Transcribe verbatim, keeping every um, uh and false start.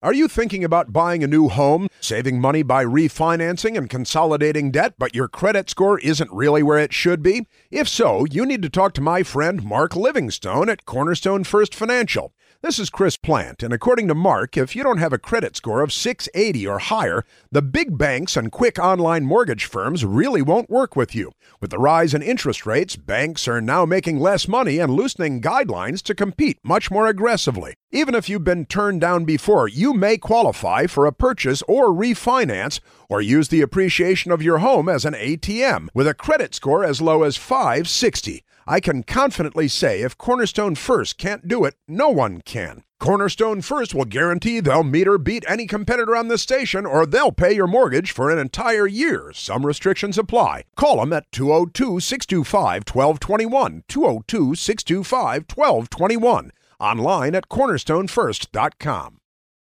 Are you thinking about buying a new home, saving money by refinancing and consolidating debt, but your credit score isn't really where it should be? If so, you need to talk to my friend Mark Livingstone at Cornerstone First Financial. This is Chris Plant, and according to Mark, if you don't have a credit score of six eighty or higher, the big banks and quick online mortgage firms really won't work with you. With the rise in interest rates, banks are now making less money and loosening guidelines to compete much more aggressively. Even if you've been turned down before, you may qualify for a purchase or refinance or use the appreciation of your home as an A T M with a credit score as low as five sixty. I can confidently say if Cornerstone First can't do it, no one can. Cornerstone First will guarantee they'll meet or beat any competitor on the station, or they'll pay your mortgage for an entire year. Some restrictions apply. Call them at two oh two, six two five, one two two one, two oh two, six two five, one two two one. Online at cornerstone first dot com.